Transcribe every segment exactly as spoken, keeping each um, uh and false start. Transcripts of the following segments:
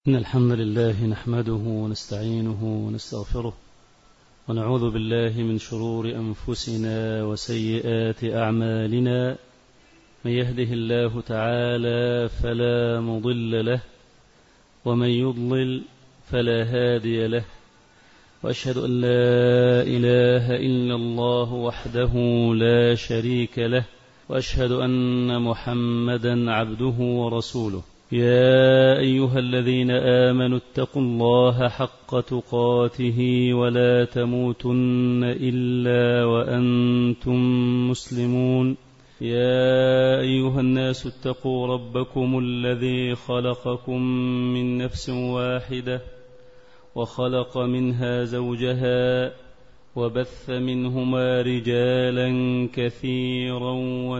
إن الحمد لله نحمده ونستعينه ونستغفره ونعوذ بالله من شرور أنفسنا وسيئات أعمالنا. من يهده الله تعالى فلا مضل له ومن يضلل فلا هادي له، وأشهد أن لا إله إلا الله وحده لا شريك له، وأشهد أن محمدا عبده ورسوله. يا أيها الذين آمنوا اتقوا الله حق تقاته ولا تموتن إلا وأنتم مسلمون. يا أيها الناس اتقوا ربكم الذي خلقكم من نفس واحدة وخلق منها زوجها وبث منهما رجالا كثيرا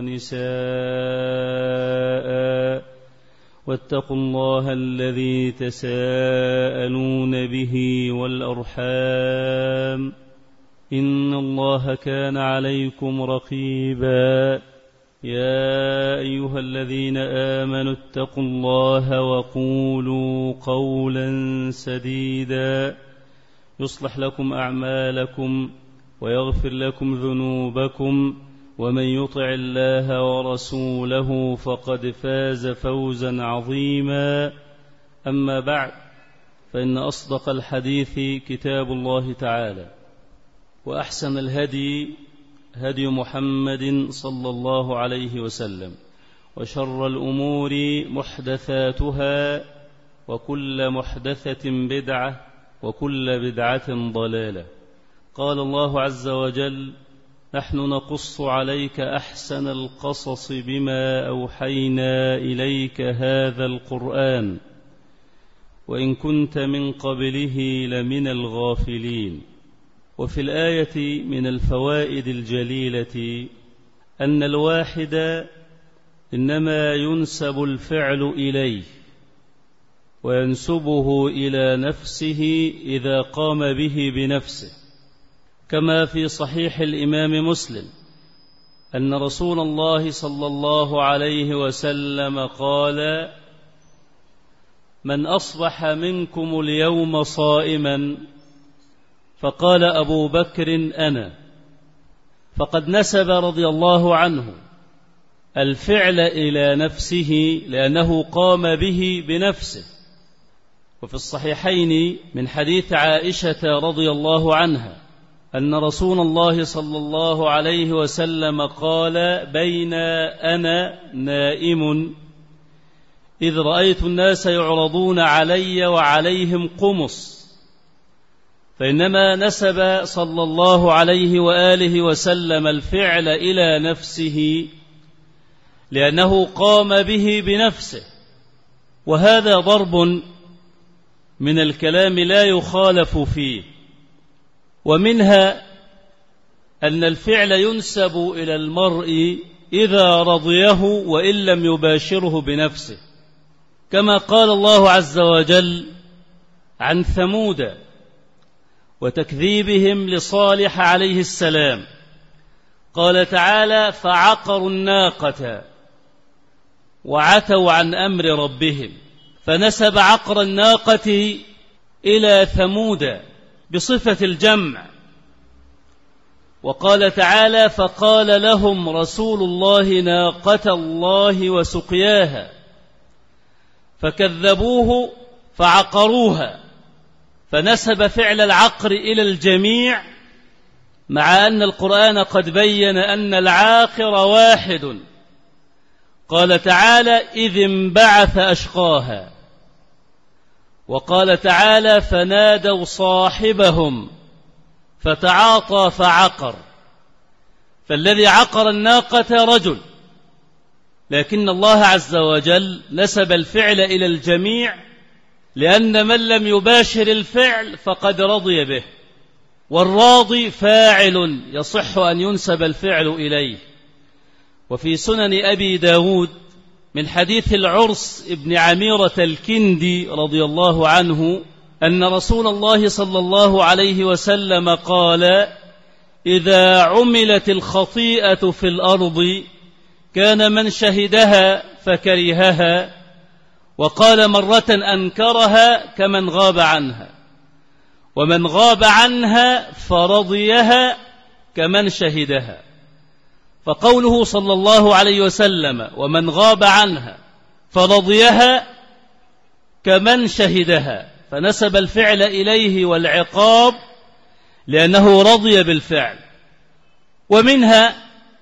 ونساء، واتقوا الله الذي تساءلون به والأرحام، إن الله كان عليكم رقيبا. يا أيها الذين آمنوا اتقوا الله وقولوا قولا سديدا يصلح لكم أعمالكم ويغفر لكم ذنوبكم، ومن يطع الله ورسوله فقد فاز فوزا عظيما. أما بعد، فإن أصدق الحديث كتاب الله تعالى، وأحسن الهدي هدي محمد صلى الله عليه وسلم، وشر الأمور محدثاتها، وكل محدثة بدعة، وكل بدعة ضلالة. قال الله عز وجل: نحن نقص عليك أحسن القصص بما أوحينا إليك هذا القرآن وإن كنت من قبله لمن الغافلين. وفي الآية من الفوائد الجليلة أن الواحد إنما ينسب الفعل إليه وينسبه إلى نفسه إذا قام به بنفسه، كما في صحيح الإمام مسلم أن رسول الله صلى الله عليه وسلم قال: من أصبح منكم اليوم صائما، فقال أبو بكر أنا، فقد نسب رضي الله عنه الفعل إلى نفسه لأنه قام به بنفسه. وفي الصحيحين من حديث عائشة رضي الله عنها أن رسول الله صلى الله عليه وسلم قال: بين أنا نائم إذ رأيت الناس يعرضون علي وعليهم قمص، فإنما نسب صلى الله عليه وآله وسلم الفعل إلى نفسه لأنه قام به بنفسه. وهذا ضرب من الكلام لا يخالف فيه. ومنها أن الفعل ينسب إلى المرء إذا رضيه وإن لم يباشره بنفسه، كما قال الله عز وجل عن ثمود وتكذيبهم لصالح عليه السلام. قال تعالى: فعقروا الناقة وعتوا عن أمر ربهم، فنسب عقر الناقة إلى ثمود بصفة الجمع. وقال تعالى: فقال لهم رسول الله ناقة الله وسقياها، فكذبوه فعقروها، فنسب فعل العقر إلى الجميع، مع أن القرآن قد بين أن العاقر واحد. قال تعالى: إذ انبعث أشقاها. وقال تعالى: فنادوا صاحبهم فتعاطى فعقر. فالذي عقر الناقة رجل، لكن الله عز وجل نسب الفعل إلى الجميع، لأن من لم يباشر الفعل فقد رضي به، والراضي فاعل يصح أن ينسب الفعل إليه. وفي سنن أبي داود من حديث العرس ابن عميرة الكندي رضي الله عنه أن رسول الله صلى الله عليه وسلم قال: إذا عملت الخطيئة في الأرض كان من شهدها فكرهها وقال مرة أنكرها كمن غاب عنها، ومن غاب عنها فرضيها كمن شهدها. فقوله صلى الله عليه وسلم ومن غاب عنها فرضيها كمن شهدها، فنسب الفعل إليه والعقاب لأنه رضي بالفعل. ومنها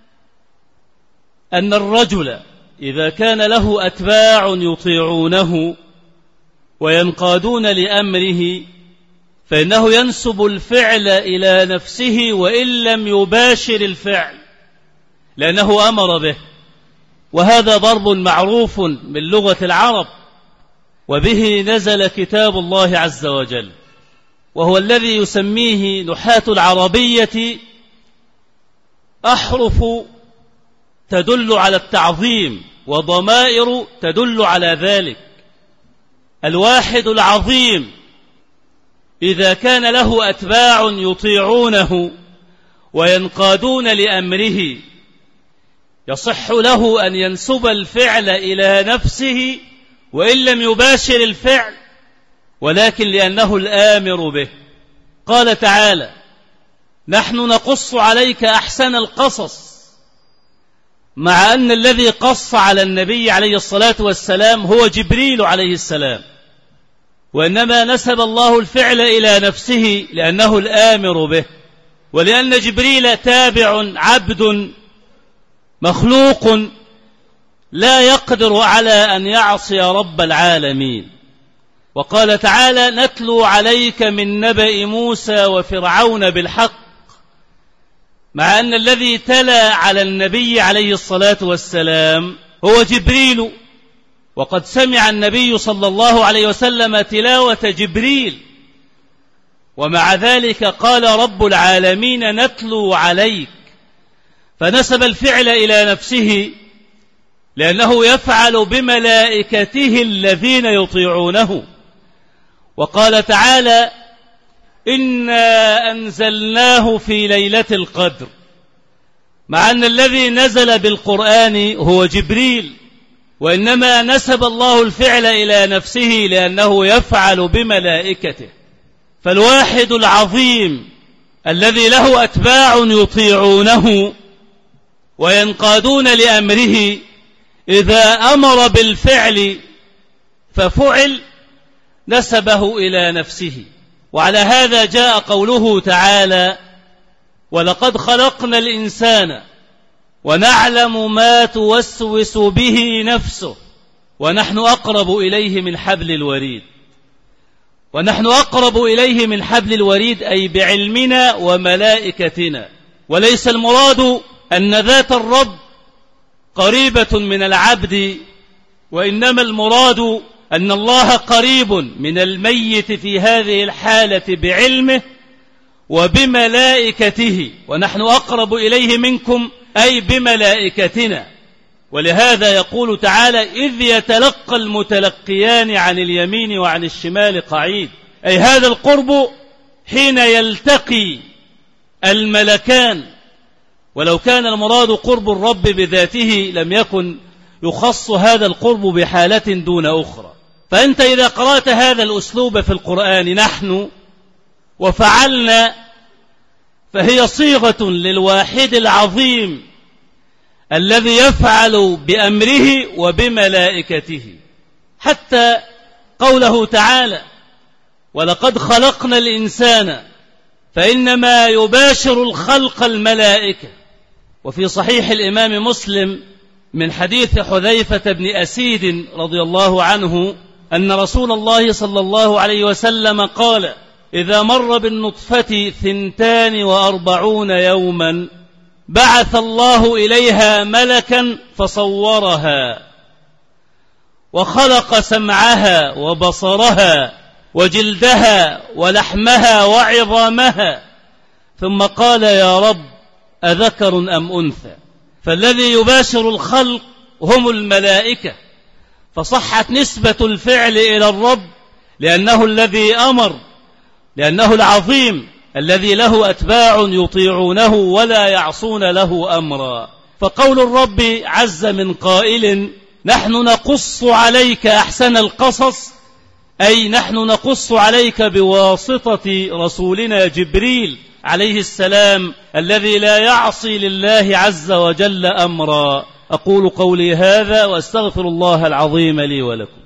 أن الرجل إذا كان له أتباع يطيعونه وينقادون لأمره فإنه ينسب الفعل إلى نفسه وإن لم يباشر الفعل، لأنه أمر به. وهذا ضرب معروف من لغة العرب، وبه نزل كتاب الله عز وجل، وهو الذي يسميه نحاة العربية أحرف تدل على التعظيم وضمائر تدل على ذلك. الواحد العظيم إذا كان له أتباع يطيعونه وينقادون لأمره يصح له أن ينسب الفعل إلى نفسه وإن لم يباشر الفعل، ولكن لأنه الآمر به. قال تعالى: نحن نقص عليك أحسن القصص، مع أن الذي قص على النبي عليه الصلاة والسلام هو جبريل عليه السلام، وإنما نسب الله الفعل إلى نفسه لأنه الآمر به، ولأن جبريل تابع عبد مخلوق لا يقدر على أن يعصي رب العالمين. وقال تعالى: نتلو عليك من نبأ موسى وفرعون بالحق، مع أن الذي تلا على النبي عليه الصلاة والسلام هو جبريل، وقد سمع النبي صلى الله عليه وسلم تلاوة جبريل، ومع ذلك قال رب العالمين نتلو عليك، فنسب الفعل إلى نفسه لأنه يفعل بملائكته الذين يطيعونه. وقال تعالى: إنا أنزلناه في ليلة القدر، مع أن الذي نزل بالقرآن هو جبريل، وإنما نسب الله الفعل إلى نفسه لأنه يفعل بملائكته. فالواحد العظيم الذي له أتباع يطيعونه وينقادون لأمره إذا أمر بالفعل ففعل نسبه إلى نفسه. وعلى هذا جاء قوله تعالى: ولقد خلقنا الإنسان ونعلم ما توسوس به نفسه ونحن أقرب إليه من حبل الوريد. ونحن أقرب إليه من حبل الوريد أي بعلمنا وملائكتنا، وليس المراد أن ذات الرب قريبة من العبد، وإنما المراد أن الله قريب من الميت في هذه الحالة بعلمه وبملائكته، ونحن أقرب إليه منكم أي بملائكتنا. ولهذا يقول تعالى: إذ يتلقى المتلقيان عن اليمين وعن الشمال قعيد، أي هذا القرب حين يلتقي الملكان. ولو كان المراد قرب الرب بذاته لم يكن يخص هذا القرب بحالة دون أخرى. فأنت إذا قرأت هذا الأسلوب في القرآن نحن وفعلنا، فهي صيغة للواحد العظيم الذي يفعل بأمره وبملائكته. حتى قوله تعالى: ولقد خلقنا الإنسان، فإنما يباشر الخلق الملائكة. وفي صحيح الإمام مسلم من حديث حذيفة بن أسيد رضي الله عنه أن رسول الله صلى الله عليه وسلم قال: إذا مر بالنطفة ثنتان وأربعون يوما بعث الله إليها ملكا فصورها وخلق سمعها وبصرها وجلدها ولحمها وعظامها، ثم قال: يا رب أذكر أم أنثى؟ فالذي يباشر الخلق هم الملائكة، فصحت نسبة الفعل إلى الرب لأنه الذي أمر، لأنه العظيم الذي له أتباع يطيعونه ولا يعصون له أمرا. فقول الرب عز من قائل: نحن نقص عليك أحسن القصص، أي نحن نقص عليك بواسطة رسولنا جبريل عليه السلام الذي لا يعصي لله عز وجل أمرا. أقول قولي هذا وأستغفر الله العظيم لي ولكم.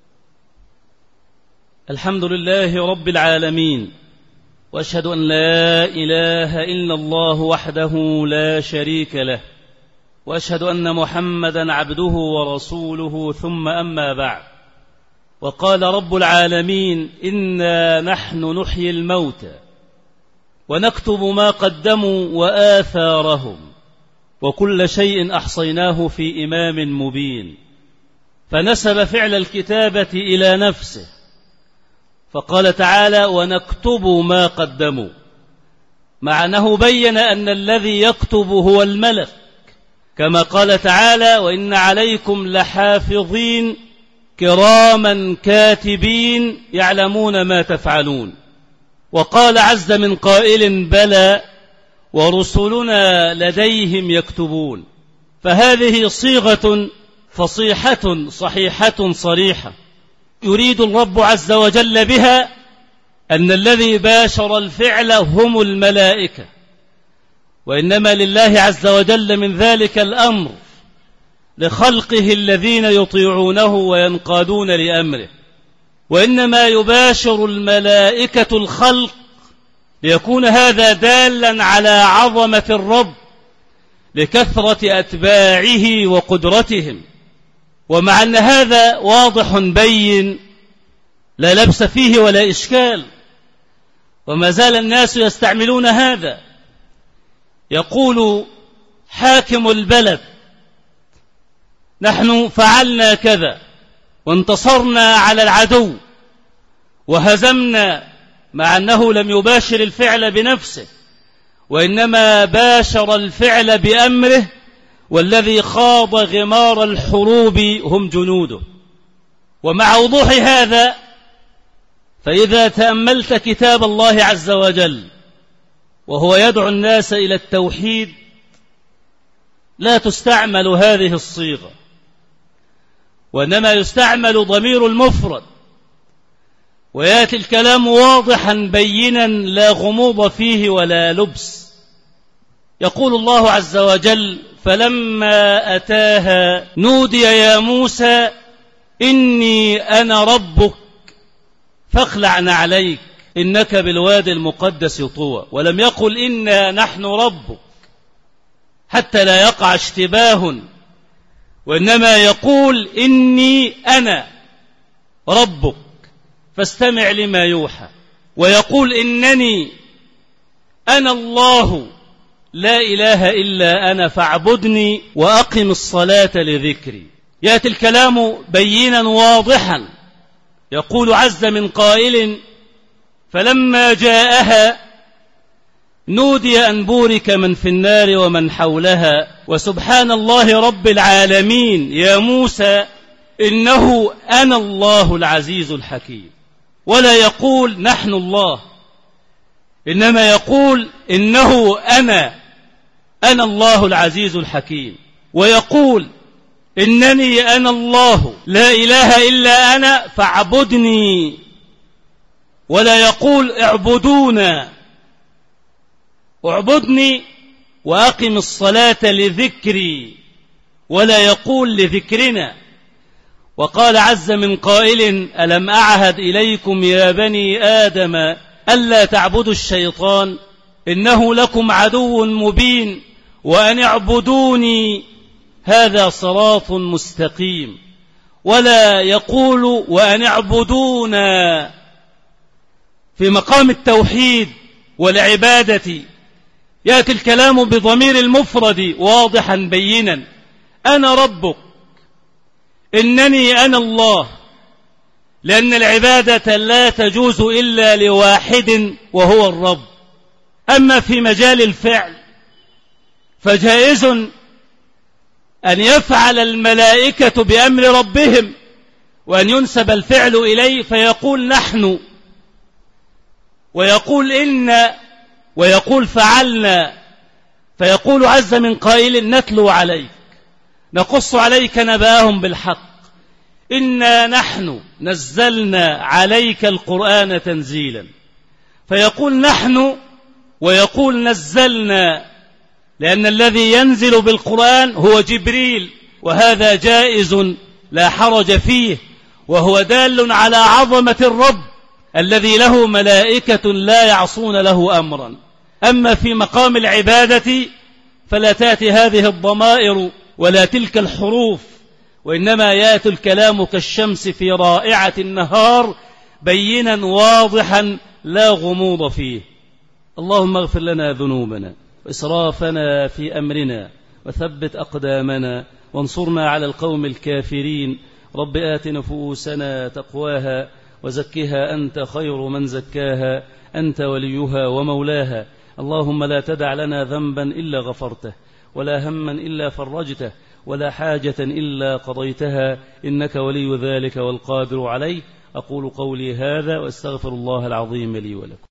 الحمد لله رب العالمين، وأشهد أن لا إله إلا الله وحده لا شريك له، وأشهد أن محمدا عبده ورسوله، ثم أما بعد. وقال رب العالمين: إنا نحن نحيي الموتى ونكتب ما قدموا وآثارهم وكل شيء أحصيناه في إمام مبين. فنسب فعل الكتابة إلى نفسه، فقال تعالى: ونكتب ما قدموا، مع أنه بين أن الذي يكتب هو الملك، كما قال تعالى: وإن عليكم لحافظين كراما كاتبين يعلمون ما تفعلون. وقال عز من قائل: بلى ورسلنا لديهم يكتبون. فهذه صيغة فصيحة صحيحة صريحة يريد الرب عز وجل بها أن الذي باشر الفعل هم الملائكة، وإنما لله عز وجل من ذلك الأمر لخلقه الذين يطيعونه وينقادون لأمره، وإنما يباشر الملائكة الخلق ليكون هذا دالا على عظمة الرب لكثرة أتباعه وقدرتهم. ومع أن هذا واضح بين لا لبس فيه ولا إشكال، وما زال الناس يستعملون هذا. يقول حاكم البلد: نحن فعلنا كذا وانتصرنا على العدو وهزمنا، مع أنه لم يباشر الفعل بنفسه، وإنما باشر الفعل بأمره، والذي خاض غمار الحروب هم جنوده. ومع وضوح هذا، فإذا تأملت كتاب الله عز وجل وهو يدعو الناس إلى التوحيد، لا تستعمل هذه الصيغة، وإنما يستعمل ضمير المفرد، ويأتي الكلام واضحا بينا لا غموض فيه ولا لبس. يقول الله عز وجل: فلما أتاها نودي يا موسى إني أنا ربك فاخلع نعليك إنك بالوادي المقدس طوى. ولم يقل إنا نحن ربك حتى لا يقع اشتباه، وإنما يقول إني أنا ربك فاستمع لما يوحى. ويقول إنني أنا الله لا إله إلا أنا فاعبدني وأقم الصلاة لذكري. يأتي الكلام بينا واضحا. يقول عز من قائل: فلما جاءها نودي أن بورك من في النار ومن حولها وسبحان الله رب العالمين يا موسى إنه أنا الله العزيز الحكيم. ولا يقول نحن الله، إنما يقول إنه أنا أنا الله العزيز الحكيم. ويقول إنني أنا الله لا إله إلا أنا فاعبدني. ولا يقول اعبدونا، اعبدني وأقم الصلاة لذكري، ولا يقول لذكرنا. وقال عز من قائل: ألم أعهد إليكم يا بني آدم ألا تعبدوا الشيطان إنه لكم عدو مبين وأن اعبدوني هذا صراط مستقيم. ولا يقول وأن اعبدونا في مقام التوحيد والعبادة. يأتي الكلام بضمير المفرد واضحا بينا: أنا ربك، إنني أنا الله، لأن العبادة لا تجوز إلا لواحد وهو الرب. أما في مجال الفعل فجائز أن يفعل الملائكة بأمر ربهم وأن ينسب الفعل إليه، فيقول نحن، ويقول إن، ويقول فعلنا. فيقول عز من قائل: نتلو عليك نقص عليك نبأهم بالحق إنا نحن نزلنا عليك القرآن تنزيلا. فيقول نحن ويقول نزلنا، لأن الذي ينزل بالقرآن هو جبريل، وهذا جائز لا حرج فيه، وهو دال على عظمة الرب الذي له ملائكة لا يعصون له أمرا. أما في مقام العبادة فلا تأتي هذه الضمائر ولا تلك الحروف، وإنما يأتي الكلام كالشمس في رائعة النهار بينا واضحا لا غموض فيه. اللهم اغفر لنا ذنوبنا وإسرافنا في أمرنا وثبت أقدامنا وانصرنا على القوم الكافرين. رب آت نفوسنا تقواها وزكها أنت خير من زكاها، أنت وليها ومولاها. اللهم لا تدع لنا ذنبا إلا غفرته، ولا هما إلا فرجته، ولا حاجة إلا قضيتها، إنك ولي ذلك والقادر عليه. أقول قولي هذا وأستغفر الله العظيم لي ولكم.